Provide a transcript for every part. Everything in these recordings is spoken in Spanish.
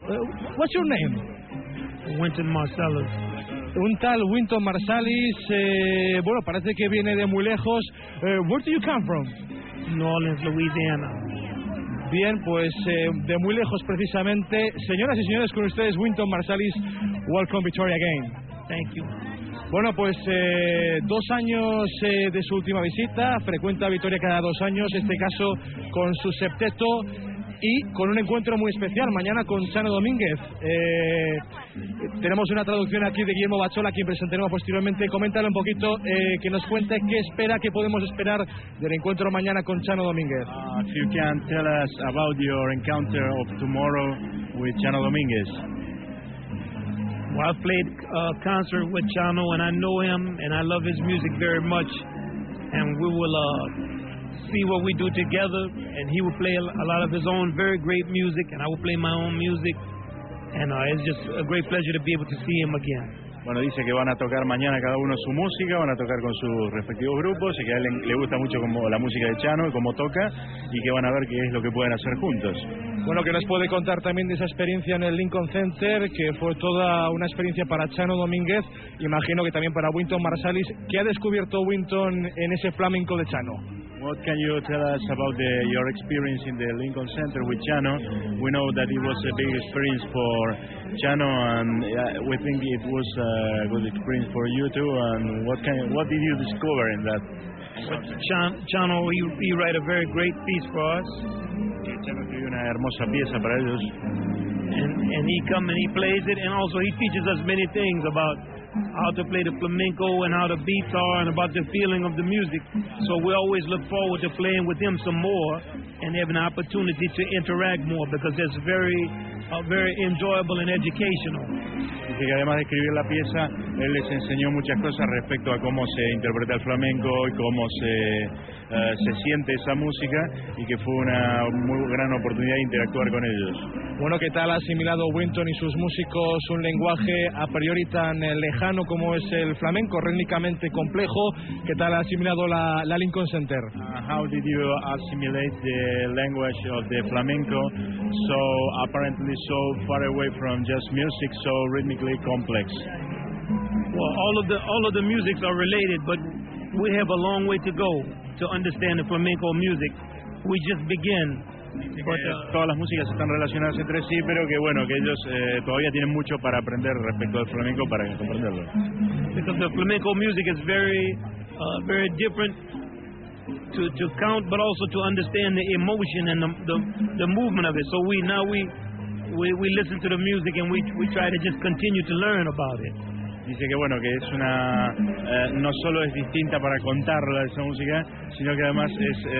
What's your name? Wynton Marsalis. Un tal Wynton Marsalis, bueno, parece que viene de muy lejos. Where do you come from? New Orleans, Louisiana. Bien, pues de muy lejos precisamente. Señoras y señores, con ustedes Wynton Marsalis. Welcome Victoria again. Thank you. Bueno, pues 2 años de su última visita, frecuenta Vitoria cada 2 años, este caso con su septeto y con un encuentro muy especial mañana con Chano Domínguez. Tenemos una traducción aquí de Guillermo Bachola, a quien presentaremos posteriormente. Coméntale un poquito, que nos cuente qué podemos esperar del encuentro mañana con Chano Domínguez. If you can tell us about your encounter of tomorrow with Chano Domínguez. Well, I've played a concert with Chano, and I know him, and I love his music very much. And we will see what we do together, and he will play a lot of his own very great music, and I will play my own music. And it's just a great pleasure to be able to see him again. Bueno, dice que van a tocar mañana cada uno su música, van a tocar con sus respectivos grupos y que a él le gusta mucho como la música de Chano y cómo toca y que van a ver qué es lo que pueden hacer juntos. Bueno, que nos puede contar también de esa experiencia en el Lincoln Center, que fue toda una experiencia para Chano Domínguez, imagino que también para Wynton Marsalis. ¿Qué ha descubierto Wynton en ese flamenco de Chano? What can you tell us about your experience in the Lincoln Center with Chano? We know that it was a big experience for Chano, and we think it was a good experience for you too. And what did you discover in that? Chano, he write a very great piece for us. Chano escribió una hermosa pieza para ellos. And he come and he plays it, and also he teaches us many things about how to play the flamenco and how the beats are and about the feeling of the music. So we always look forward to playing with him some more and having an opportunity to interact more, because it's very enjoyable and educational. Dice que además de escribir la pieza, él les enseñó muchas cosas respecto a cómo se interpreta el flamenco y cómo se siente esa música, y que fue una muy gran oportunidad de interactuar con ellos. Bueno, ¿qué tal ha asimilado Wynton y sus músicos un lenguaje a priori tan lejano como es el flamenco, rítmicamente complejo? ¿Qué tal ha asimilado la Lincoln Center? How did you assimilate the language of the flamenco, so apparently so far away from just music, so rhythmically complex? Well, all of the musics are related, but we have a long way to go to understand the flamenco music. We just begin. Todas las músicas están relacionadas entre sí, pero que bueno, que ellos todavía tienen mucho para aprender respecto al flamenco para comprenderlo. Because the flamenco music is very different to count, but also to understand the emotion and the movement of it. So we listen to the music, and we try to just continue to learn about it. Dice que bueno, que es no solo es distinta para contarla esa música, sino que además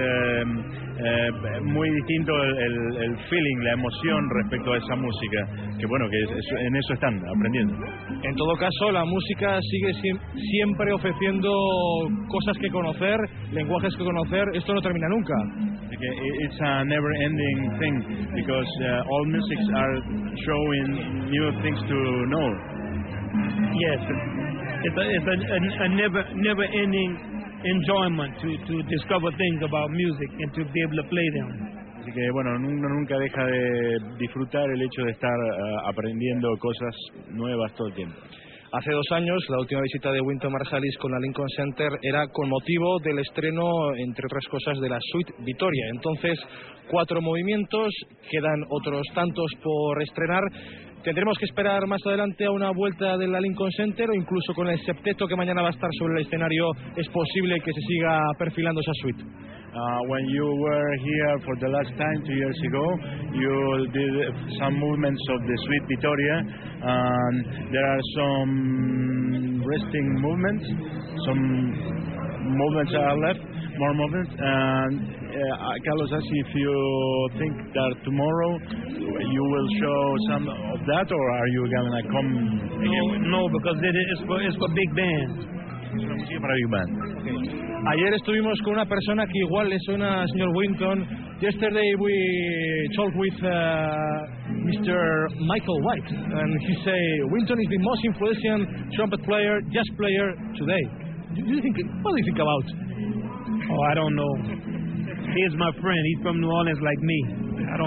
es muy distinto el feeling, la emoción respecto a esa música, que bueno, que en eso están aprendiendo. En todo caso, la música sigue siempre ofreciendo cosas que conocer, lenguajes que conocer. Esto no termina nunca. It's a never ending thing, because all musics are showing new things to know. Yes, it's a never-ending enjoyment to discover things about music and to be able to play them. Así que bueno, uno nunca deja de disfrutar el hecho de estar aprendiendo cosas nuevas todo el tiempo. Hace 2 años, la última visita de Wynton Marsalis con la Lincoln Center era con motivo del estreno, entre otras cosas, de la Suite Vitoria. Entonces, 4 movimientos, quedan otros tantos por estrenar. ¿Tendremos que esperar más adelante a una vuelta de la Lincoln Center, o incluso con el septeto que mañana va a estar sobre el escenario es posible que se siga perfilando esa suite? When you were here for the last time 2 years ago, you did some movements of the Suite Vitoria, and there are some resting movements, some movements are left, more movements, and Carlos asks if you think that tomorrow you will show some of that, or are you gonna come again? No, because it's for big band. Es una música para big band. Okay. Ayer estuvimos con una persona que igual le suena, señor Wynton. Yesterday we talked with Mr. Michael White, and he say Wynton is the most influential trumpet player, jazz player today. What do you think about? Oh, I don't know. He's my friend. He's from New Orleans like me. I don't know.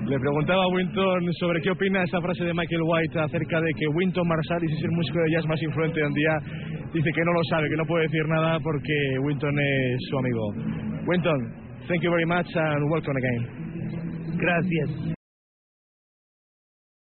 Le preguntaba a Wynton sobre qué opina esa frase de Michael White acerca de que Wynton Marsalis es el músico de jazz más influente hoy en día. Dice que no lo sabe, que no puede decir nada porque Wynton es su amigo. Wynton, thank you very much and welcome again. Gracias.